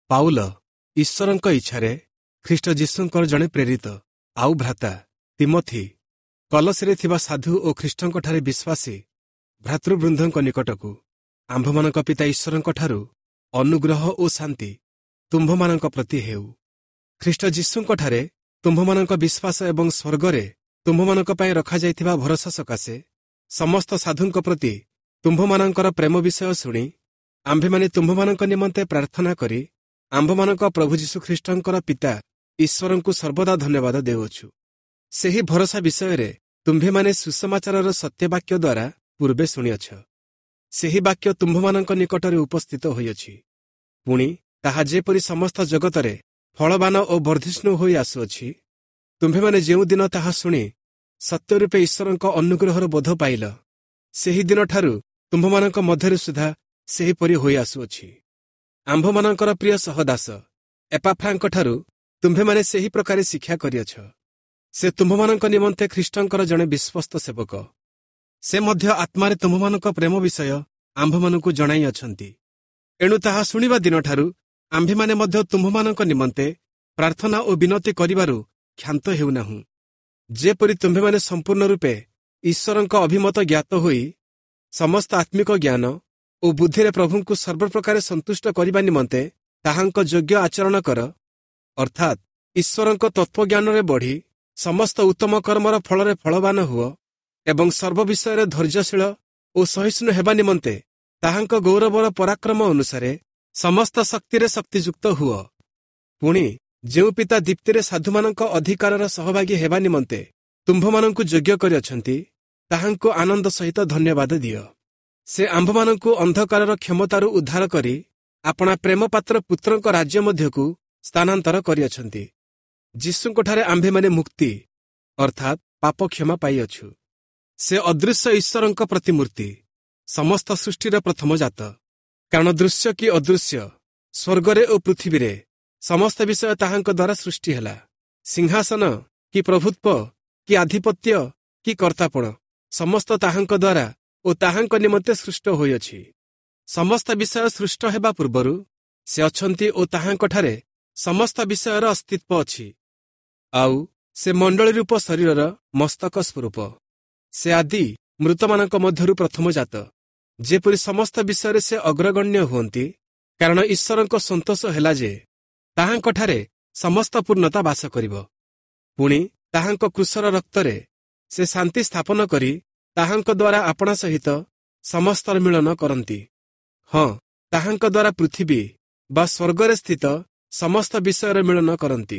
Paul ଈଶ୍ୱରଙ୍କ ଇଚ୍ଛାରେ ଖ୍ରୀଷ୍ଟ ଯୀଶୁଙ୍କର ଜଣେ ପ୍ରେରିତ ଆଉ ଭ୍ରାତା ତିମୋଥି କଲସରେ ଥିବା ସାଧୁ ଓ ଖ୍ରୀଷ୍ଟଙ୍କଠାରେ ବିଶ୍ୱାସୀ ଭ୍ରାତୃବୃନ୍ଦଙ୍କ ନିକଟକୁ ଆମ୍ଭମାନଙ୍କ ପିତା ଈଶ୍ୱରଙ୍କଠାରୁ ଅନୁଗ୍ରହ ଓ ଶାନ୍ତି ତୁମ୍ଭମାନଙ୍କ ପ୍ରତି ହେଉ। ଖ୍ରୀଷ୍ଟ ଯୀଶୁଙ୍କଠାରେ ତୁମ୍ଭମାନଙ୍କ ବିଶ୍ୱାସ ଏବଂ ସ୍ୱର୍ଗରେ ତୁମ୍ଭମାନଙ୍କ ପାଇଁ ରଖାଯାଇଥିବା ଭରସା ସକାଶେ ସମସ୍ତ ସାଧୁଙ୍କ ପ୍ରତି ତୁମ୍ଭମାନଙ୍କର ପ୍ରେମ ବିଷୟ ଶୁଣି ଆମ୍ଭେମାନେ ତୁମ୍ଭମାନଙ୍କ ନିମନ୍ତେ ପ୍ରାର୍ଥନା କରି ଆମ୍ଭମାନଙ୍କ ପ୍ରଭୁ ଯୀଶୁଖ୍ରୀଷ୍ଟଙ୍କର ପିତା ଈଶ୍ୱରଙ୍କୁ ସର୍ବଦା ଧନ୍ୟବାଦ ଦେଉଅଛୁ। ସେହି ଭରସା ବିଷୟରେ ତୁମ୍ଭେମାନେ ସୁସମାଚାରର ସତ୍ୟବାକ୍ୟ ଦ୍ୱାରା ପୂର୍ବେ ଶୁଣିଅଛ। ସେହି ବାକ୍ୟ ତୁମ୍ଭମାନଙ୍କ ନିକଟରେ ଉପସ୍ଥିତ ହୋଇଅଛି। ପୁଣି ତାହା ଯେପରି ସମସ୍ତ ଜଗତରେ ଫଳବାନ ଓ ବର୍ଦ୍ଧିଷ୍ଣୁ ହୋଇ ଆସୁଅଛି, ତୁମ୍ଭେମାନେ ଯେଉଁଦିନ ତାହା ଶୁଣି ସତ୍ୟରୂପେ ଈଶ୍ୱରଙ୍କ ଅନୁଗ୍ରହର ବୋଧ ପାଇଲ, ସେହିଦିନଠାରୁ ତୁମ୍ଭମାନଙ୍କ ମଧ୍ୟରେ ସୁଦ୍ଧା ସେହିପରି ହୋଇ ଆସୁଅଛି। ଆମ୍ଭମାନଙ୍କର ପ୍ରିୟ ସହଦାସ ଏପାଫ୍ରାଙ୍କଠାରୁ ତୁମ୍ଭେମାନେ ସେହି ପ୍ରକାରେ ଶିକ୍ଷା କରିଅଛ। ସେ ତୁମ୍ଭମାନଙ୍କ ନିମନ୍ତେ ଖ୍ରୀଷ୍ଟଙ୍କର ଜଣେ ବିଶ୍ୱସ୍ତ ସେବକ। ସେ ମଧ୍ୟ ଆତ୍ମାରେ ତୁମ୍ଭମାନଙ୍କ ପ୍ରେମ ବିଷୟ ଆମ୍ଭମାନଙ୍କୁ ଜଣାଇଅଛନ୍ତି। ଏଣୁ ତାହା ଶୁଣିବା ଦିନଠାରୁ ଆମ୍ଭେମାନେ ମଧ୍ୟ ତୁମ୍ଭମାନଙ୍କ ନିମନ୍ତେ ପ୍ରାର୍ଥନା ଓ ବିନତି କରିବାରୁ କ୍ଷାନ୍ତ ହେଉନାହୁଁ, ଯେପରି ତୁମ୍ଭେମାନେ ସମ୍ପୂର୍ଣ୍ଣ ରୂପେ ଈଶ୍ୱରଙ୍କ ଅଭିମତ ଜ୍ଞାତ ହୋଇ ସମସ୍ତ ଆତ୍ମିକ ଜ୍ଞାନ ଓ ବୁଦ୍ଧିରେ ପ୍ରଭୁଙ୍କୁ ସର୍ବପ୍ରକାରେ ସନ୍ତୁଷ୍ଟ କରିବା ନିମନ୍ତେ ତାହାଙ୍କ ଯୋଗ୍ୟ ଆଚରଣ କର, ଅର୍ଥାତ୍ ଈଶ୍ୱରଙ୍କ ତତ୍ତ୍ୱଜ୍ଞାନରେ ବଢ଼ି ସମସ୍ତ ଉତ୍ତମ କର୍ମର ଫଳରେ ଫଳବାନ ହୁଅ ଏବଂ ସର୍ବ ବିଷୟରେ ଧୈର୍ଯ୍ୟଶୀଳ ଓ ସହିଷ୍ଣୁ ହେବା ନିମନ୍ତେ ତାହାଙ୍କ ଗୌରବର ପରାକ୍ରମ ଅନୁସାରେ ସମସ୍ତ ଶକ୍ତିରେ ଶକ୍ତିଯୁକ୍ତ ହୁଅ। ପୁଣି ଯେଉଁ ପିତା ଦୀପ୍ତିରେ ସାଧୁମାନଙ୍କ ଅଧିକାରର ସହଭାଗୀ ହେବା ନିମନ୍ତେ ତୁମ୍ଭମାନଙ୍କୁ ଯୋଗ୍ୟ କରିଅଛନ୍ତି, ତାହାଙ୍କୁ ଆନନ୍ଦ ସହିତ ଧନ୍ୟବାଦ ଦିଅ। ସେ ଆମ୍ଭମାନଙ୍କୁ ଅନ୍ଧକାରର କ୍ଷମତାରୁ ଉଦ୍ଧାର କରି ଆପଣା ପ୍ରେମପାତ୍ର ପୁତ୍ରଙ୍କ ରାଜ୍ୟ ମଧ୍ୟକୁ ସ୍ଥାନାନ୍ତର କରିଅଛନ୍ତି। ଯୀଶୁଙ୍କଠାରେ ଆମ୍ଭେମାନେ ମୁକ୍ତି ଅର୍ଥାତ୍ ପାପ କ୍ଷମା ପାଇଅଛୁ। ସେ ଅଦୃଶ୍ୟ ଈଶ୍ୱରଙ୍କ ପ୍ରତିମୂର୍ତ୍ତି, ସମସ୍ତ ସୃଷ୍ଟିର ପ୍ରଥମ ଜାତ। କାରଣ ଦୃଶ୍ୟ କି ଅଦୃଶ୍ୟ, ସ୍ୱର୍ଗରେ ଓ ପୃଥିବୀରେ ସମସ୍ତ ବିଷୟ ତାହାଙ୍କ ଦ୍ୱାରା ସୃଷ୍ଟି ହେଲା। ସିଂହାସନ କି ପ୍ରଭୁତ୍ୱ କି ଆଧିପତ୍ୟ କି କର୍ତ୍ତାପଣ ସମସ୍ତ ତାହାଙ୍କ ଦ୍ୱାରା ଓ ତାହାଙ୍କ ନିମନ୍ତେ ସୃଷ୍ଟ ହୋଇଅଛି। ସମସ୍ତ ବିଷୟ ସୃଷ୍ଟ ହେବା ପୂର୍ବରୁ ସେ ଅଛନ୍ତି ଓ ତାହାଙ୍କଠାରେ ସମସ୍ତ ବିଷୟର ଅସ୍ତିତ୍ୱ ଅଛି। ଆଉ ସେ ମଣ୍ଡଳୀ ରୂପ ଶରୀରର ମସ୍ତକ ସ୍ୱରୂପ। ସେ ଆଦି ମୃତମାନଙ୍କ ମଧ୍ୟରୁ ପ୍ରଥମ ଜାତ, ଯେପରି ସମସ୍ତ ବିଷୟରେ ସେ ଅଗ୍ରଗଣ୍ୟ ହୁଅନ୍ତି। କାରଣ ଈଶ୍ୱରଙ୍କ ସନ୍ତୋଷ ହେଲା ଯେ ତାହାଙ୍କଠାରେ ସମସ୍ତ ପୂର୍ଣ୍ଣତା ବାସ କରିବ। ପୁଣି ତାହାଙ୍କ କ୍ରୁଶର ରକ୍ତରେ ସେ ଶାନ୍ତି ସ୍ଥାପନ କରି ତାହାଙ୍କ ଦ୍ୱାରା ଆପଣା ସହିତ ସମସ୍ତର ମିଳନ କରନ୍ତି। ହଁ, ତାହାଙ୍କ ଦ୍ୱାରା ପୃଥିବୀ ବା ସ୍ୱର୍ଗରେ ସ୍ଥିତ ସମସ୍ତ ବିଷୟରେ ମିଳନ କରନ୍ତି।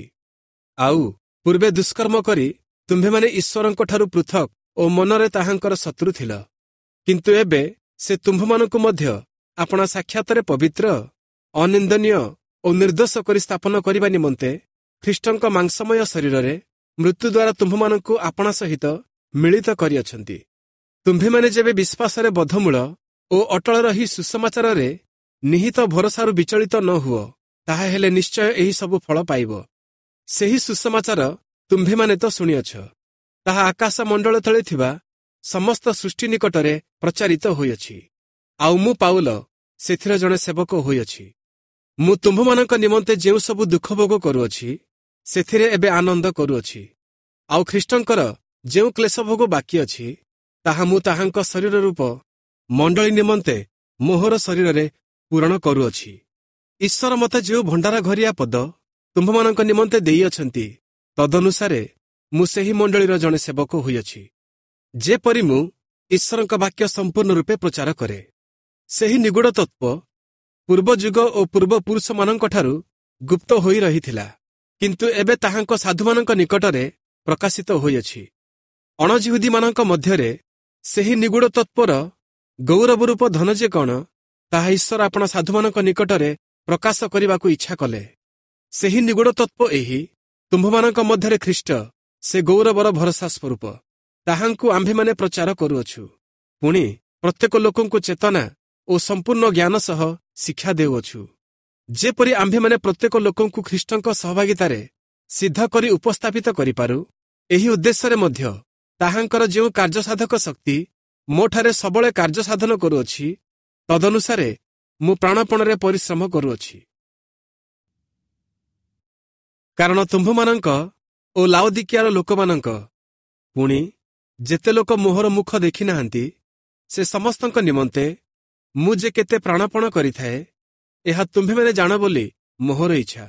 ଆଉ ପୂର୍ବେ ଦୁଷ୍କର୍ମ କରି ତୁମ୍ଭେମାନେ ଈଶ୍ୱରଙ୍କଠାରୁ ପୃଥକ୍ ଓ ମନରେ ତାହାଙ୍କର ଶତ୍ରୁ ଥିଲ, କିନ୍ତୁ ଏବେ ସେ ତୁମ୍ଭମାନଙ୍କୁ ମଧ୍ୟ ଆପଣା ସାକ୍ଷାତରେ ପବିତ୍ର, ଅନିନ୍ଦନୀୟ ଓ ନିର୍ଦ୍ଦୋଷ କରି ସ୍ଥାପନ କରିବା ନିମନ୍ତେ ଖ୍ରୀଷ୍ଟଙ୍କ ମାଂସମୟ ଶରୀରରେ ମୃତ୍ୟୁ ଦ୍ୱାରା ତୁମ୍ଭମାନଙ୍କୁ ଆପଣା ସହିତ ମିଳିତ କରିଅଛନ୍ତି। ତୁମ୍ଭେମାନେ ଯେବେ ବିଶ୍ୱାସରେ ବଦ୍ଧମୂଳ ଓ ଅଟଳ ରହି ସୁସମାଚାରରେ ନିହିତ ଭରସାରୁ ବିଚଳିତ ନ ହୁଅ, ତାହା ହେଲେ ନିଶ୍ଚୟ ଏହି ସବୁ ଫଳ ପାଇବ। ସେହି ସୁସମାଚାର ତୁମ୍ଭେମାନେ ତ ଶୁଣିଅଛ। ତାହା ଆକାଶ ମଣ୍ଡଳ ତଳେ ଥିବା ସମସ୍ତ ସୃଷ୍ଟି ନିକଟରେ ପ୍ରଚାରିତ ହୋଇଅଛି। ଆଉ ମୁଁ ପାଉଲ ସେଥିର ଜଣେ ସେବକ ହୋଇଅଛି। ମୁଁ ତୁମ୍ଭମାନଙ୍କ ନିମନ୍ତେ ଯେଉଁ ସବୁ ଦୁଃଖ ଭୋଗ କରୁଅଛି, ସେଥିରେ ଏବେ ଆନନ୍ଦ କରୁଅଛି। ଆଉ ଖ୍ରୀଷ୍ଟଙ୍କର ଯେଉଁ କ୍ଲେଶ ଭୋଗ ବାକି ଅଛି, ତାହା ମୁଁ ତାହାଙ୍କ ଶରୀର ରୂପ ମଣ୍ଡଳୀ ନିମନ୍ତେ ମୋହର ଶରୀରରେ ପୂରଣ କରୁଅଛି। ଈଶ୍ୱର ମୋତେ ଯେଉଁ ଭଣ୍ଡାର ଘରିଆ ପଦ ତୁମ୍ଭମାନଙ୍କ ନିମନ୍ତେ ଦେଇଅଛନ୍ତି, ତଦନୁସାରେ ମୁଁ ସେହି ମଣ୍ଡଳୀର ଜଣେ ସେବକ ହୋଇଅଛି। ଯେପରି ମୁଁ ଈଶ୍ୱରଙ୍କ ବାକ୍ୟ ସମ୍ପୂର୍ଣ୍ଣ ରୂପେ ପ୍ରଚାର କରେ। ସେହି ନିଗୁଢ଼ ତତ୍ତ୍ୱ ପୂର୍ବ ଯୁଗ ଓ ପୂର୍ବ ପୁରୁଷମାନଙ୍କଠାରୁ ଗୁପ୍ତ ହୋଇ ରହିଥିଲା, କିନ୍ତୁ ଏବେ ତାହାଙ୍କ ସାଧୁମାନଙ୍କ ନିକଟରେ ପ୍ରକାଶିତ ହୋଇଅଛି। ଅଣଜିହୁଦୀମାନଙ୍କ ମଧ୍ୟରେ ସେହି ନିଗୁଢ଼ ତତ୍ତ୍ୱର ଗୌରବ ରୂପ ଧନ ଯେ କଣ, ତାହା ଈଶ୍ୱର ଆପଣା ସାଧୁମାନଙ୍କ ନିକଟରେ ପ୍ରକାଶ କରିବାକୁ ଇଚ୍ଛା କଲେ। ସେହି ନିଗୁଢ଼ ତତ୍ତ୍ୱ ଏହି, ତୁମ୍ଭମାନଙ୍କ ମଧ୍ୟରେ ଖ୍ରୀଷ୍ଟ ସେ ଗୌରବର ଭରସା ସ୍ୱରୂପ। ତାହାଙ୍କୁ ଆମ୍ଭେମାନେ ପ୍ରଚାର କରୁଅଛୁ। ପୁଣି ପ୍ରତ୍ୟେକ ଲୋକଙ୍କୁ ଚେତନା ଓ ସମ୍ପୂର୍ଣ୍ଣ ଜ୍ଞାନ ସହ ଶିକ୍ଷା ଦେଉଅଛୁ, ଯେପରି ଆମ୍ଭେମାନେ ପ୍ରତ୍ୟେକ ଲୋକଙ୍କୁ ଖ୍ରୀଷ୍ଟଙ୍କ ସହଭାଗିତାରେ ସିଦ୍ଧ କରି ଉପସ୍ଥାପିତ କରିପାରୁ। ଏହି ଉଦ୍ଦେଶ୍ୟରେ ମଧ୍ୟ ତାହାଙ୍କର ଯେଉଁ କାର୍ଯ୍ୟସାଧକ ଶକ୍ତି ମୋଠାରେ ସବୁବେଳେ କାର୍ଯ୍ୟ ସାଧନ କରୁଅଛି, ତଦନୁସାରେ ମୁଁ ପ୍ରାଣପଣରେ ପରିଶ୍ରମ କରୁଅଛି। କାରଣ ତୁମ୍ଭମାନଙ୍କ ଓ ଲାଉଦିକିଆର ଲୋକମାନଙ୍କ ପୁଣି ଯେତେ ଲୋକ ମୋହର ମୁଖ ଦେଖିନାହାନ୍ତି, ସେ ସମସ୍ତଙ୍କ ନିମନ୍ତେ ମୁଁ ଯେ କେତେ ପ୍ରାଣପଣ କରିଥାଏ, ଏହା ତୁମ୍ଭେମାନେ ଜାଣ ବୋଲି ମୋହର ଇଚ୍ଛା।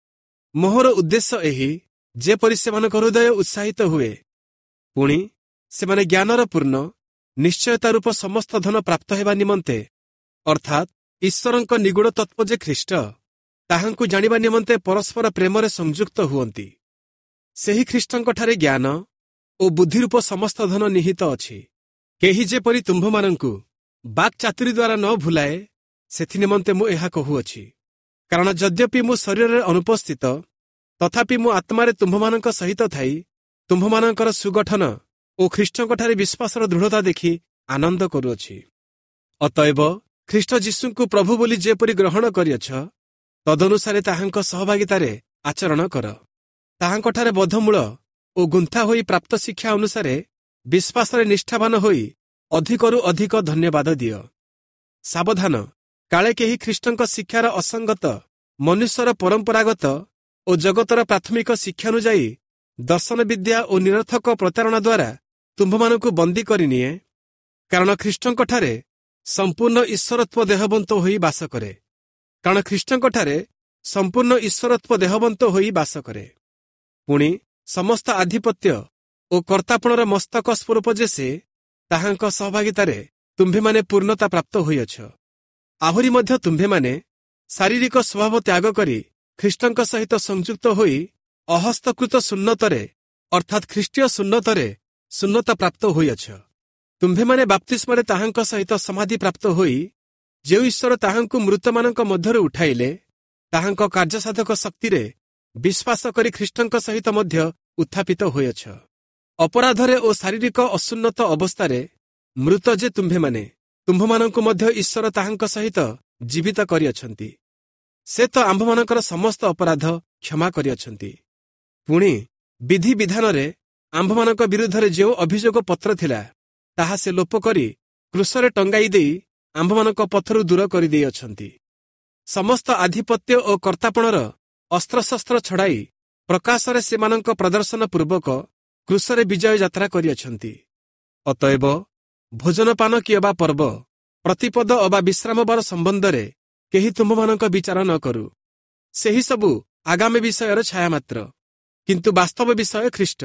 ମୋହର ଉଦ୍ଦେଶ୍ୟ ଏହି, ଯେପରି ସେମାନଙ୍କ ହୃଦୟ ଉତ୍ସାହିତ ହୁଏ, ପୁଣି ସେମାନେ ଜ୍ଞାନର ପୂର୍ଣ୍ଣ ନିଶ୍ଚୟତା ରୂପ ସମସ୍ତ ଧନ ପ୍ରାପ୍ତ ହେବା ନିମନ୍ତେ, ଅର୍ଥାତ୍ ଈଶ୍ୱରଙ୍କ ନିଗୁଢ଼ ତତ୍ତ୍ୱ ଯେ ଖ୍ରୀଷ୍ଟ, ତାହାଙ୍କୁ ଜାଣିବା ନିମନ୍ତେ ପରସ୍ପର ପ୍ରେମରେ ସଂଯୁକ୍ତ ହୁଅନ୍ତି। ସେହି ଖ୍ରୀଷ୍ଟଙ୍କଠାରେ ଜ୍ଞାନ ଓ ବୁଦ୍ଧିରୂପ ସମସ୍ତ ଧନ ନିହିତ ଅଛି। କେହି ଯେପରି ତୁମ୍ଭମାନଙ୍କୁ ବାକ୍ଚାତୁରୀ ଦ୍ୱାରା ନ ଭୁଲାଏ, ସେଥିନିମନ୍ତେ ମୁଁ ଏହା କହୁଅଛି। କାରଣ ଯଦ୍ୟପି ମୁଁ ଶରୀରରେ ଅନୁପସ୍ଥିତ, ତଥାପି ମୁଁ ଆତ୍ମାରେ ତୁମ୍ଭମାନଙ୍କ ସହିତ ଥାଇ ତୁମ୍ଭମାନଙ୍କର ସୁଗଠନ ଓ ଖ୍ରୀଷ୍ଟଙ୍କଠାରେ ବିଶ୍ୱାସର ଦୃଢ଼ତା ଦେଖି ଆନନ୍ଦ କରୁଅଛି। ଅତଏବ ଖ୍ରୀଷ୍ଟ ଯୀଶୁଙ୍କୁ ପ୍ରଭୁ ବୋଲି ଯେପରି ଗ୍ରହଣ କରିଅଛ, ତଦନୁସାରେ ତାହାଙ୍କ ସହଭାଗିତାରେ ଆଚରଣ କର। ତାହାଙ୍କଠାରେ ବଦ୍ଧମୂଳ ଓ ଗୁନ୍ଥା ହୋଇ ପ୍ରାପ୍ତ ଶିକ୍ଷା ଅନୁସାରେ ବିଶ୍ୱାସରେ ନିଷ୍ଠାବାନ ହୋଇ ଅଧିକରୁ ଅଧିକ ଧନ୍ୟବାଦ ଦିଅ। ସାବଧାନ, କାଳେ କେହି ଖ୍ରୀଷ୍ଟଙ୍କ ଶିକ୍ଷାର ଅସଙ୍ଗତ, ମନୁଷ୍ୟର ପରମ୍ପରାଗତ ଓ ଜଗତର ପ୍ରାଥମିକ ଶିକ୍ଷାନୁଯାୟୀ ଦର୍ଶନ ବିଦ୍ୟା ଓ ନିରର୍ଥକ ପ୍ରତାରଣା ଦ୍ୱାରା ତୁମ୍ଭମାନଙ୍କୁ ବନ୍ଦୀ କରିନିଏ। କାରଣ ଖ୍ରୀଷ୍ଟଙ୍କଠାରେ ସମ୍ପୂର୍ଣ୍ଣ ଈଶ୍ୱରତ୍ୱ ଦେହବନ୍ତ ହୋଇ ବାସ କରେ। କାରଣ ଖ୍ରୀଷ୍ଟଙ୍କଠାରେ ସମ୍ପୂର୍ଣ୍ଣ ଈଶ୍ୱରତ୍ୱ ଦେହବନ୍ତ ହୋଇ ବାସ କରେ। ପୁଣି ସମସ୍ତ ଆଧିପତ୍ୟ ଓ କର୍ତ୍ତାପଣର ମସ୍ତକ ସ୍ୱରୂପ ଯେ ସେ, ତାହାଙ୍କ ସହଭାଗିତାରେ ତୁମ୍ଭେମାନେ ପୂର୍ଣ୍ଣତା ପ୍ରାପ୍ତ ହୋଇଅଛ। ଆହୁରି ମଧ୍ୟ ତୁମ୍ଭେମାନେ ଶାରୀରିକ ସ୍ୱଭାବ ତ୍ୟାଗ କରି ଖ୍ରୀଷ୍ଟଙ୍କ ସହିତ ସଂଯୁକ୍ତ ହୋଇ ଅହସ୍ତକୃତ ସୁନ୍ନତରେ, ଅର୍ଥାତ୍ ଖ୍ରୀଷ୍ଟୀୟ ସୁନ୍ନତରେ ସୁନ୍ନତା ପ୍ରାପ୍ତ ହୋଇଅଛ। ତୁମ୍ଭେମାନେ ବାପ୍ତିସ୍ମରେ ତାହାଙ୍କ ସହିତ ସମାଧି ପ୍ରାପ୍ତ ହୋଇ, ଯେଉଁ ଈଶ୍ୱର ତାହାଙ୍କୁ ମୃତମାନଙ୍କ ମଧ୍ୟରୁ ଉଠାଇଲେ, ତାହାଙ୍କ କାର୍ଯ୍ୟସାଧକ ଶକ୍ତିରେ ବିଶ୍ୱାସ କରି ଖ୍ରୀଷ୍ଟଙ୍କ ସହିତ ମଧ୍ୟ ଉତ୍ଥାପିତ ହୋଇଅଛ। ଅପରାଧରେ ଓ ଶାରୀରିକ ଅସୁନ୍ନତ ଅବସ୍ଥାରେ ମୃତ ଯେ ତୁମ୍ଭେମାନେ, ତୁମ୍ଭମାନଙ୍କୁ ମଧ୍ୟ ଈଶ୍ୱର ତାହାଙ୍କ ସହିତ ଜୀବିତ କରିଅଛନ୍ତି। ସେ ତ ଆମ୍ଭମାନଙ୍କର ସମସ୍ତ ଅପରାଧ କ୍ଷମା କରିଅଛନ୍ତି। ପୁଣି ବିଧି ବିଧାନରେ ଆମ୍ଭମାନଙ୍କ ବିରୁଦ୍ଧରେ ଯେଉଁ ଅଭିଯୋଗ ପତ୍ର ଥିଲା, ତାହା ସେ ଲୋପ କରି କ୍ରୁଶରେ ଟଙ୍ଗାଇ ଦେଇ ଆମ୍ଭମାନଙ୍କ ପଥରୁ ଦୂର କରିଦେଇଅଛନ୍ତି। ସମସ୍ତ ଆଧିପତ୍ୟ ଓ କର୍ତ୍ତାପଣର ଅସ୍ତ୍ରଶସ୍ତ୍ର ଛଡ଼ାଇ ପ୍ରକାଶରେ ସେମାନଙ୍କ ପ୍ରଦର୍ଶନ ପୂର୍ବକ କ୍ରୁଶରେ ବିଜୟ ଯାତ୍ରା କରିଅଛନ୍ତି। ଅତଏବ ଭୋଜନପାନ କି ଅବା ପର୍ବ, ପ୍ରତିପଦ ଅବା ବିଶ୍ରାମବାର ସମ୍ବନ୍ଧରେ କେହି ତୁମ୍ଭମାନଙ୍କ ବିଚାର ନ କରୁ। ସେହି ସବୁ ଆଗାମୀ ବିଷୟର ଛାୟା ମାତ୍ର, କିନ୍ତୁ ବାସ୍ତବ ବିଷୟ ଖ୍ରୀଷ୍ଟ।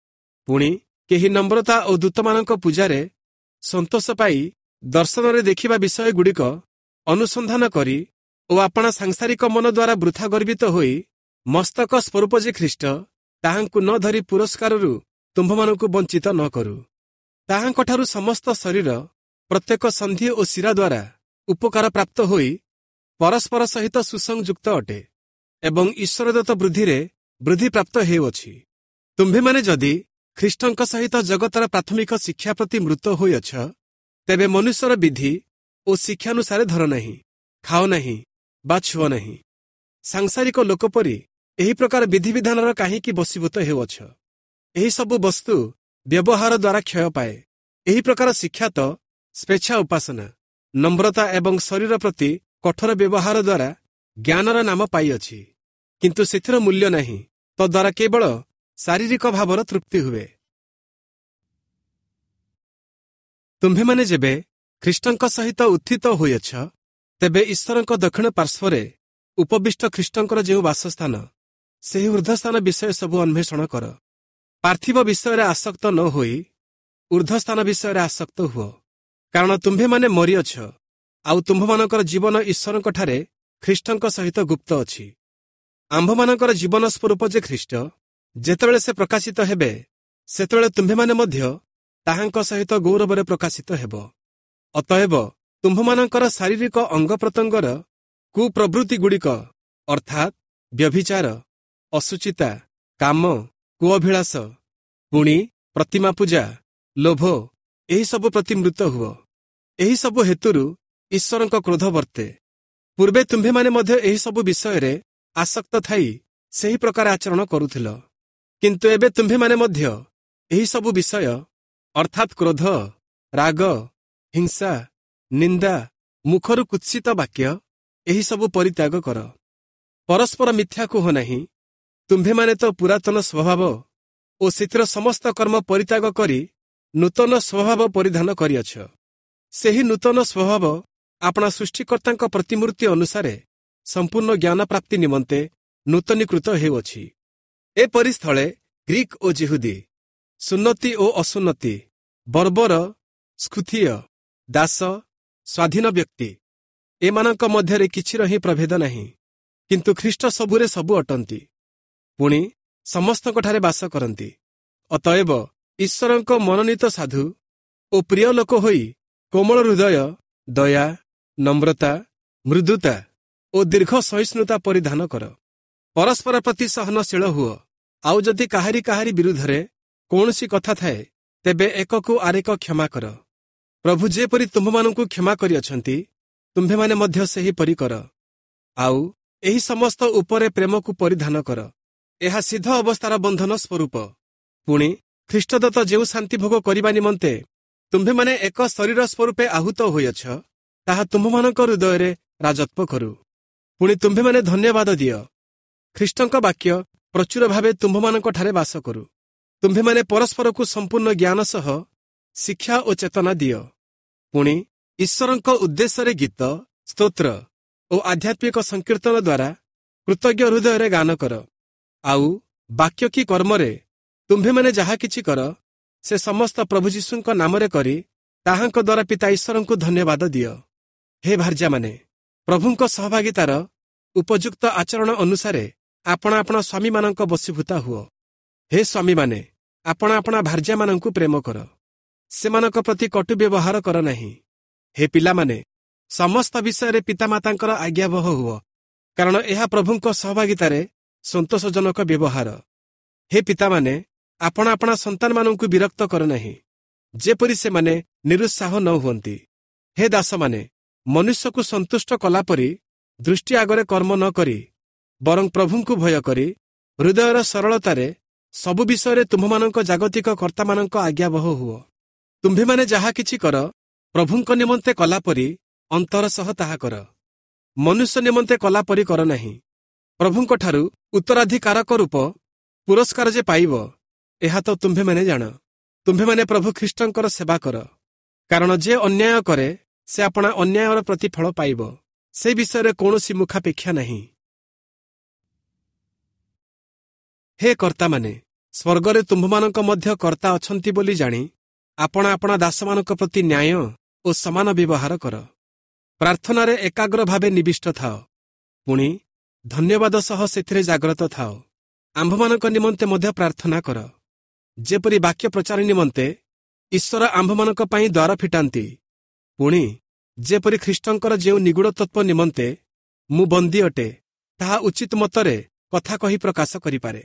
ପୁଣି କେହି ନମ୍ରତା ଓ ଦୂତମାନଙ୍କ ପୂଜାରେ ସନ୍ତୋଷ ପାଇ ଦର୍ଶନରେ ଦେଖିବା ବିଷୟଗୁଡ଼ିକ ଅନୁସନ୍ଧାନ କରି ଓ ଆପଣା ସାଂସାରିକ ମନ ଦ୍ୱାରା ବୃଥା ଗର୍ବିତ ହୋଇ ମସ୍ତକ ସ୍ୱରୂପ ଯେ ଖ୍ରୀଷ୍ଟ, ତାହାଙ୍କୁ ନ ଧରି ପୁରସ୍କାରରୁ ତୁମ୍ଭମାନଙ୍କୁ ବଞ୍ଚିତ ନ କରୁ। ତାହାଙ୍କଠାରୁ ସମସ୍ତ ଶରୀର ପ୍ରତ୍ୟେକ ସନ୍ଧି ଓ ଶିରା ଦ୍ୱାରା ଉପକାର ପ୍ରାପ୍ତ ହୋଇ ପରସ୍ପର ସହିତ ସୁସଂଯୁକ୍ତ ଅଟେ ଏବଂ ଈଶ୍ୱରଦତ୍ତ ବୃଦ୍ଧିରେ ବୃଦ୍ଧିପ୍ରାପ୍ତ ହେଉଅଛି। ତୁମ୍ଭେମାନେ ଯଦି ଖ୍ରୀଷ୍ଟଙ୍କ ସହିତ ଜଗତର ପ୍ରାଥମିକ ଶିକ୍ଷା ପ୍ରତି ମୃତ ହୋଇଅଛ, ତେବେ ମନୁଷ୍ୟର ବିଧି ଓ ଶିକ୍ଷାନୁସାରେ ଧର ନାହିଁ, ଖାଅ ନାହିଁ ବା ଛୁଅ ନାହିଁ। ସାଂସାରିକ ଲୋକ ପରି ଏହି ପ୍ରକାର ବିଧିବିଧାନର କାହିଁକି ବଶୀଭୂତ ହେଉଅଛ? ଏହିସବୁ ବସ୍ତୁ ବ୍ୟବହାର ଦ୍ୱାରା କ୍ଷୟ ପାଏ। ଏହି ପ୍ରକାର ଶିକ୍ଷା ତ ସ୍ୱେଚ୍ଛା ଉପାସନା, ନମ୍ରତା ଏବଂ ଶରୀର ପ୍ରତି କଠୋର ବ୍ୟବହାର ଦ୍ୱାରା ଜ୍ଞାନର ନାମ ପାଇଅଛି, କିନ୍ତୁ ସେଥିର ମୂଲ୍ୟ ନାହିଁ। ତଦ୍ୱାରା କେବଳ ଶାରୀରିକ ଭାବର ତୃପ୍ତି ହୁଏ। ତୁମ୍ଭେମାନେ ଯେବେ ଖ୍ରୀଷ୍ଟଙ୍କ ସହିତ ଉତ୍ଥିତ ହୋଇଅଛ, ତେବେ ଈଶ୍ୱରଙ୍କ ଦକ୍ଷିଣ ପାର୍ଶ୍ୱରେ ଉପବିଷ୍ଟ ଖ୍ରୀଷ୍ଟଙ୍କର ଯେଉଁ ବାସସ୍ଥାନ, ସେହି ଊର୍ଦ୍ଧ୍ୱସ୍ଥାନ ବିଷୟ ସବୁ ଅନ୍ୱେଷଣ କର। ପାର୍ଥିବ ବିଷୟରେ ଆସକ୍ତ ନ ହୋଇ ଊର୍ଦ୍ଧ୍ୱସ୍ଥାନ ବିଷୟରେ ଆସକ୍ତ ହୁଅ। କାରଣ ତୁମ୍ଭେମାନେ ମରିଅଛ, ଆଉ ତୁମ୍ଭମାନଙ୍କର ଜୀବନ ଈଶ୍ୱରଙ୍କଠାରେ ଖ୍ରୀଷ୍ଟଙ୍କ ସହିତ ଗୁପ୍ତ ଅଛି। ଆମ୍ଭମାନଙ୍କର ଜୀବନ ସ୍ୱରୂପ ଯେ ଖ୍ରୀଷ୍ଟ, ଯେତେବେଳେ ସେ ପ୍ରକାଶିତ ହେବେ, ସେତେବେଳେ ତୁମ୍ଭେମାନେ ମଧ୍ୟ ତାହାଙ୍କ ସହିତ ଗୌରବରେ ପ୍ରକାଶିତ ହେବ। ଅତଏବ ତୁମ୍ଭମାନଙ୍କର ଶାରୀରିକ ଅଙ୍ଗ ପ୍ରତ୍ୟଙ୍ଗର କୁପ୍ରବୃତ୍ତିଗୁଡ଼ିକ, ଅର୍ଥାତ୍ ବ୍ୟଭିଚାର, ଅଶୁଚିତା, କାମ, କୁଅଭିଳାଷ, ପୁଣି ପ୍ରତିମା ପୂଜା, ଲୋଭ, ଏହିସବୁ ପ୍ରତି ମୃତ ହୁଅ। ଏହିସବୁ ହେତୁରୁ ଈଶ୍ୱରଙ୍କ କ୍ରୋଧ ବର୍ତ୍ତେ। ପୂର୍ବେ ତୁମ୍ଭେମାନେ ମଧ୍ୟ ଏହିସବୁ ବିଷୟରେ ଆସକ୍ତ ଥାଇ ସେହି ପ୍ରକାର ଆଚରଣ କରୁଥିଲ। କିନ୍ତୁ ଏବେ ତୁମ୍ଭେମାନେ ମଧ୍ୟ ଏହିସବୁ ବିଷୟ, ଅର୍ଥାତ୍ କ୍ରୋଧ, ରାଗ, ହିଂସା, ନିନ୍ଦା, ମୁଖରୁ କୁତ୍ସିତ ବାକ୍ୟ, ଏହିସବୁ ପରିତ୍ୟାଗ କର। ପରସ୍ପର ମିଥ୍ୟା କୁହ ନାହିଁ, ତୁମ୍ଭେମାନେ ତ ପୁରାତନ ସ୍ୱଭାବ ଓ ସେଥିର ସମସ୍ତ କର୍ମ ପରିତ୍ୟାଗ କରି ନୂତନ ସ୍ୱଭାବ ପରିଧାନ କରିଅଛ। ସେହି ନୂତନ ସ୍ୱଭାବ ଆପଣା ସୃଷ୍ଟିକର୍ତ୍ତାଙ୍କ ପ୍ରତିମୂର୍ତ୍ତି ଅନୁସାରେ ସମ୍ପୂର୍ଣ୍ଣ ଜ୍ଞାନ ପ୍ରାପ୍ତି ନିମନ୍ତେ ନୂତନୀକୃତ ହେଉଅଛି। ଏପରି ସ୍ଥଳେ ଗ୍ରୀକ୍ ଓ ଜିହୁଦୀ, ସୁନ୍ନତି ଓ ଅସୁନ୍ନତି, ବର୍ବର, ସ୍କୁଥୀୟ, ଦାସ, ସ୍ୱାଧୀନ ବ୍ୟକ୍ତି, ଏମାନଙ୍କ ମଧ୍ୟରେ କିଛିର ହିଁ ପ୍ରଭେଦ ନାହିଁ। କିନ୍ତୁ ଖ୍ରୀଷ୍ଟ ସବୁରେ ସବୁ ଅଟନ୍ତି, ପୁଣି ସମସ୍ତଙ୍କଠାରେ ବାସ କରନ୍ତି। ଅତଏବ ଈଶ୍ୱରଙ୍କ ମନୋନୀତ ସାଧୁ ଓ ପ୍ରିୟ ଲୋକ ହୋଇ କୋମଳ ହୃଦୟ, ଦୟା, ନମ୍ରତା, ମୃଦୁତା ଓ ଦୀର୍ଘ ସହିଷ୍ଣୁତା ପରିଧାନ କର। ପରସ୍ପର ପ୍ରତି ସହନଶୀଳ ହୁଅ। ଆଉ ଯଦି କାହାରି ବିରୁଦ୍ଧରେ କୌଣସି କଥା ଥାଏ, ତେବେ ଏକକୁ ଆରେକ କ୍ଷମା କର। ପ୍ରଭୁ ଯେପରି ତୁମ୍ଭମାନଙ୍କୁ କ୍ଷମା କରିଅଛନ୍ତି, ତୁମ୍ଭେମାନେ ମଧ୍ୟ ସେହିପରି କର। ଆଉ ଏହି ସମସ୍ତ ଉପରେ ପ୍ରେମକୁ ପରିଧାନ କର। ଏହା ସିଦ୍ଧ ଅବସ୍ଥାର ବନ୍ଧନ ସ୍ୱରୂପ। ପୁଣି ଖ୍ରୀଷ୍ଟଦତ୍ତ ଯେଉଁ ଶାନ୍ତି ଭୋଗ କରିବା ନିମନ୍ତେ ତୁମ୍ଭେମାନେ ଏକ ଶରୀର ସ୍ୱରୂପେ ଆହୁତ ହୋଇଅଛ, ତାହା ତୁମ୍ଭମାନଙ୍କ ହୃଦୟରେ ରାଜତ୍ୱ କରୁ। ପୁଣି ତୁମ୍ଭେମାନେ ଧନ୍ୟବାଦ ଦିଅ। ଖ୍ରୀଷ୍ଟଙ୍କ ବାକ୍ୟ ପ୍ରଚୁର ଭାବେ ତୁମ୍ଭମାନଙ୍କଠାରେ ବାସ କରୁ। ତୁମ୍ଭେମାନେ ପରସ୍ପରକୁ ସମ୍ପୂର୍ଣ୍ଣ ଜ୍ଞାନ ସହ ଶିକ୍ଷା ଓ ଚେତନା ଦିଅ। ପୁଣି ଈଶ୍ୱରଙ୍କ ଉଦ୍ଦେଶ୍ୟରେ ଗୀତ, ସ୍ତୋତ୍ର ଓ ଆଧ୍ୟାତ୍ମିକ ସଂକୀର୍ତ୍ତନ ଦ୍ୱାରା କୃତଜ୍ଞ ହୃଦୟରେ ଗାନ କର। ଆଉ ବାକ୍ୟ କି କର୍ମରେ ତୁମ୍ଭେମାନେ ଯାହା କିଛି କର, ସେ ସମସ୍ତ ପ୍ରଭୁ ଯୀଶୁଙ୍କ ନାମରେ କରି ତାହାଙ୍କ ଦ୍ୱାରା ପିତା ଈଶ୍ୱରଙ୍କୁ ଧନ୍ୟବାଦ ଦିଅ। ହେ ଭାର୍ଯ୍ୟାମାନେ, ପ୍ରଭୁଙ୍କ ସହଭାଗିତାର ଉପଯୁକ୍ତ ଆଚରଣ ଅନୁସାରେ ଆପଣା ଆପଣା ସ୍ୱାମୀମାନଙ୍କ ବଶୀଭୂତା ହୁଅ। ହେ ସ୍ୱାମୀମାନେ, ଆପଣା ଆପଣା ଭାର୍ଯ୍ୟାମାନଙ୍କୁ ପ୍ରେମ କର। ସେମାନଙ୍କ ପ୍ରତି କଟୁ ବ୍ୟବହାର କର ନାହିଁ। ହେ ପିଲାମାନେ, ସମସ୍ତ ବିଷୟରେ ପିତାମାତାଙ୍କର ଆଜ୍ଞାବହ ହୁଅ, କାରଣ ଏହା ପ୍ରଭୁଙ୍କ ସହଭାଗିତାରେ ସନ୍ତୋଷଜନକ ବ୍ୟବହାର। ହେ ପିତାମାନେ, ଆପଣା ଆପଣା ସନ୍ତାନମାନଙ୍କୁ ବିରକ୍ତ କର ନାହିଁ, ଯେପରି ସେମାନେ ନିରୁତ୍ସାହ ନ ହୁଅନ୍ତି। ହେ ଦାସମାନେ, ମନୁଷ୍ୟକୁ ସନ୍ତୁଷ୍ଟ କଲାପରି ଦୃଷ୍ଟି ଆଗରେ କର୍ମ ନ କରି, ବରଂ ପ୍ରଭୁଙ୍କୁ ଭୟ କରି ହୃଦୟର ସରଳତାରେ ସବୁ ବିଷୟରେ ତୁମ୍ଭମାନଙ୍କ ଜାଗତିକ କର୍ତ୍ତାମାନଙ୍କ ଆଜ୍ଞାବହ ହୁଅ। ତୁମ୍ଭେମାନେ ଯାହା କିଛି କର, ପ୍ରଭୁଙ୍କ ନିମନ୍ତେ କଲାପରି ଅନ୍ତର ସହ ତାହା କର, ମନୁଷ୍ୟ ନିମନ୍ତେ କଲାପରି କର ନାହିଁ। ପ୍ରଭୁଙ୍କଠାରୁ ଉତ୍ତରାଧିକାରକ ରୂପ ପୁରସ୍କାର ଯେ ପାଇବ, ଏହା ତ ତୁମ୍ଭେମାନେ ଜାଣ। ତୁମ୍ଭେମାନେ ପ୍ରଭୁ ଖ୍ରୀଷ୍ଟଙ୍କର ସେବା କର, କାରଣ ଯେ ଅନ୍ୟାୟ କରେ ସେ ଆପଣା ଅନ୍ୟାୟର ପ୍ରତିଫଳ ପାଇବ। ସେ ବିଷୟରେ କୌଣସି ମୁଖାପେକ୍ଷା ନାହିଁ। ହେ କର୍ତ୍ତାମାନେ, ସ୍ୱର୍ଗରେ ତୁମ୍ଭମାନଙ୍କ ମଧ୍ୟ କର୍ତ୍ତା ଅଛନ୍ତି ବୋଲି ଜାଣି ଆପଣା ଆପଣା ଦାସମାନଙ୍କ ପ୍ରତି ନ୍ୟାୟ ଓ ସମାନ ବ୍ୟବହାର କର। ପ୍ରାର୍ଥନାରେ ଏକାଗ୍ର ଭାବେ ନିବିଷ୍ଟ ଥାଅ। ପୁଣି ଧନ୍ୟବାଦ ସହ ସେଥିରେ ଜାଗ୍ରତ ଥାଅ। ଆମ୍ଭମାନଙ୍କ ନିମନ୍ତେ ମଧ୍ୟ ପ୍ରାର୍ଥନା କର, ଯେପରି ବାକ୍ୟ ପ୍ରଚାର ନିମନ୍ତେ ଈଶ୍ୱର ଆମ୍ଭମାନଙ୍କ ପାଇଁ ଦ୍ୱାର ଫିଟାନ୍ତି। ପୁଣି ଯେପରି ଖ୍ରୀଷ୍ଟଙ୍କର ଯେଉଁ ନିଗୁଢ଼ ତତ୍ତ୍ୱ ନିମନ୍ତେ ମୁଁ ବନ୍ଦୀ ଅଟେ, ତାହା ଉଚିତ ମତରେ କଥା କହି ପ୍ରକାଶ କରିପାରେ।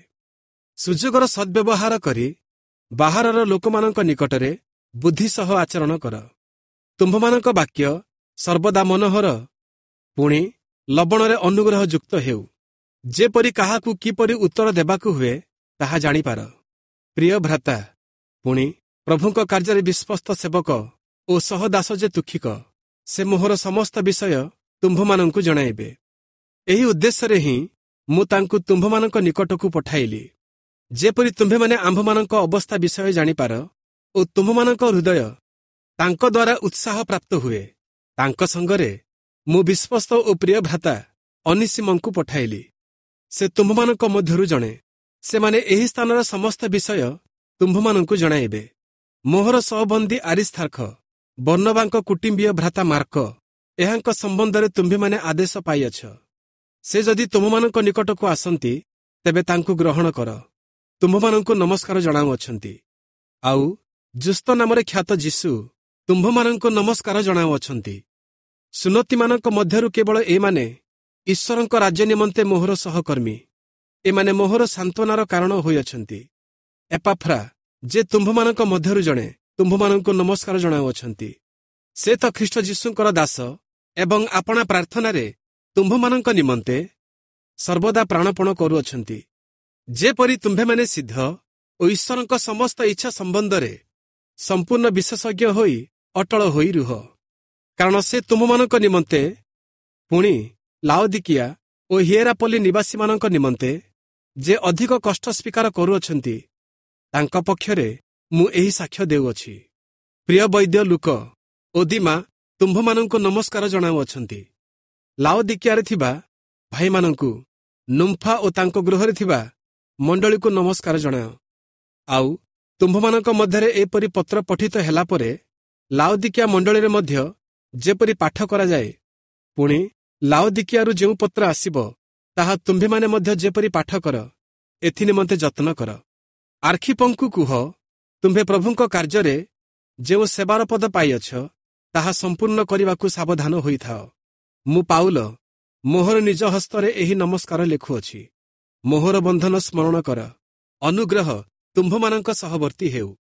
ସୁଯୋଗର ସଦ୍ବ୍ୟବହାର କରି ବାହାରର ଲୋକମାନଙ୍କ ନିକଟରେ ବୁଦ୍ଧି ସହ ଆଚରଣ କର। ତୁମ୍ଭମାନଙ୍କ ବାକ୍ୟ ସର୍ବଦା ମନୋହର, ପୁଣି ଲବଣରେ ଅନୁଗ୍ରହ ଯୁକ୍ତ ହେଉ, ଯେପରି କାହାକୁ କିପରି ଉତ୍ତର ଦେବାକୁ ହୁଏ ତାହା ଜାଣିପାର। ପ୍ରିୟ ଭ୍ରାତା, ପୁଣି ପ୍ରଭୁଙ୍କ କାର୍ଯ୍ୟରେ ବିଶ୍ୱସ୍ତ ସେବକ ଓ ସହଦାସ ଯେ ତୁଖିକ, ସେ ମୋହର ସମସ୍ତ ବିଷୟ ତୁମ୍ଭମାନଙ୍କୁ ଜଣାଇବେ। ଏହି ଉଦ୍ଦେଶ୍ୟରେ ହିଁ ମୁଁ ତାଙ୍କୁ ତୁମ୍ଭମାନଙ୍କ ନିକଟକୁ ପଠାଇଲି, ଯେପରି ତୁମ୍ଭେମାନେ ଆମ୍ଭମାନଙ୍କ ଅବସ୍ଥା ବିଷୟ ଜାଣିପାର ଓ ତୁମ୍ଭମାନଙ୍କ ହୃଦୟ ତାଙ୍କ ଦ୍ୱାରା ଉତ୍ସାହ ପ୍ରାପ୍ତ ହୁଏ। ତାଙ୍କ ସଙ୍ଗରେ ମୁଁ ବିଶ୍ୱସ୍ତ ଓ ପ୍ରିୟ ଭ୍ରାତା ଅନିସିମଙ୍କୁ ପଠାଇଲି। ସେ ତୁମ୍ଭମାନଙ୍କ ମଧ୍ୟରୁ ଜଣେ। ସେମାନେ ଏହି ସ୍ଥାନର ସମସ୍ତ ବିଷୟ ତୁମ୍ଭମାନଙ୍କୁ ଜଣାଇବେ। ମୋହର ସହବନ୍ଦୀ ଆରିସ୍ତାର୍ଖ, ବର୍ଣ୍ଣବାଙ୍କ କୁଟୁମ୍ବୀୟ ଭ୍ରାତା ମାର୍କ, ଏହାଙ୍କ ସମ୍ବନ୍ଧରେ ତୁମ୍ଭେମାନେ ଆଦେଶ ପାଇଅଛ। ସେ ଯଦି ତୁମମାନଙ୍କ ନିକଟକୁ ଆସନ୍ତି, ତେବେ ତାଙ୍କୁ ଗ୍ରହଣ କର। ତୁମ୍ଭମାନଙ୍କୁ ନମସ୍କାର ଜଣାଉଅଛନ୍ତି। ଆଉ ଜୁସ୍ତ ନାମରେ ଖ୍ୟାତ ଯୀଶୁ ତୁମ୍ଭମାନଙ୍କୁ ନମସ୍କାର ଜଣାଉଅଛନ୍ତି। ସୁନତିମାନଙ୍କ ମଧ୍ୟରୁ କେବଳ ଏମାନେ ଈଶ୍ୱରଙ୍କ ରାଜ୍ୟ ନିମନ୍ତେ ମୋହର ସହକର୍ମୀ। ଏମାନେ ମୋହର ସାନ୍ତ୍ୱନାର କାରଣ ହୋଇଅଛନ୍ତି। ଏପାଫ୍ରା, ଯେ ତୁମ୍ଭମାନଙ୍କ ମଧ୍ୟରୁ ଜଣେ, ତୁମ୍ଭମାନଙ୍କୁ ନମସ୍କାର ଜଣାଉଅଛନ୍ତି। ସେ ତ ଖ୍ରୀଷ୍ଟ ଯୀଶୁଙ୍କର ଦାସ ଏବଂ ଆପଣା ପ୍ରାର୍ଥନାରେ ତୁମ୍ଭମାନଙ୍କ ନିମନ୍ତେ ସର୍ବଦା ପ୍ରାଣପଣ କରୁଅଛନ୍ତି। ଯେପରି ତୁମ୍ଭେମାନେ ସିଦ୍ଧ ଓ ଈଶ୍ୱରଙ୍କ ସମସ୍ତ ଇଚ୍ଛା ସମ୍ବନ୍ଧରେ ସମ୍ପୂର୍ଣ୍ଣ ବିଶେଷଜ୍ଞ ହୋଇ ଅଟଳ ହୋଇ ରୁହ। କାରଣ ସେ ତୁମମାନଙ୍କ ନିମନ୍ତେ, ପୁଣି ଲାଉଦିକିଆ ଓ ହିଏରାପୋଲି ନିବାସୀମାନଙ୍କ ନିମନ୍ତେ ଯେ ଅଧିକ କଷ୍ଟ ସ୍ୱୀକାର କରୁଅଛନ୍ତି ତାଙ୍କ ପକ୍ଷରେ ମୁଁ ଏହି ସାକ୍ଷ୍ୟ ଦେଉଅଛି। ପ୍ରିୟ ବୈଦ୍ୟ ଲୁକ ଓ ଦିମା ତୁମ୍ଭମାନଙ୍କୁ ନମସ୍କାର ଜଣାଉଅଛନ୍ତି। ଲାଓଦିକିଆରେ ଥିବା ଭାଇମାନଙ୍କୁ, ନୁମ୍ଫା ଓ ତାଙ୍କ ଗୃହରେ ଥିବା ମଣ୍ଡଳୀକୁ ନମସ୍କାର ଜଣାଅ। ଆଉ ତୁମ୍ଭମାନଙ୍କ ମଧ୍ୟରେ ଏପରି ପତ୍ର ପଠିତ ହେଲା ପରେ ଲାଓଦିକିଆ ମଣ୍ଡଳୀରେ ମଧ୍ୟ ଯେପରି ପାଠ କରାଯାଏ, ପୁଣି ଲାଓଦିକିଆରୁ ଯେଉଁ ପତ୍ର ଆସିବ ତାହା ତୁମ୍ଭେମାନେ ମଧ୍ୟ ଯେପରି ପାଠ କର, ଏଥିନିମନ୍ତେ ଯତ୍ନ କର। ଆର୍ଖିପଙ୍କୁ କୁହ, ତୁମ୍ଭେ ପ୍ରଭୁଙ୍କ କାର୍ଯ୍ୟରେ ଯେଉଁ ସେବାର ପଦ ପାଇଅଛ ତାହା ସମ୍ପୂର୍ଣ୍ଣ କରିବାକୁ ସାବଧାନ ହୋଇଥାଅ। ମୁଁ ପାଉଲ ମୋହର ନିଜ ହସ୍ତରେ ଏହି ନମସ୍କାର ଲେଖୁଅଛି। ମୋହର ବନ୍ଧନ ସ୍ମରଣ କର। ଅନୁଗ୍ରହ ତୁମ୍ଭମାନଙ୍କ ସହବର୍ତ୍ତୀ ହେଉ।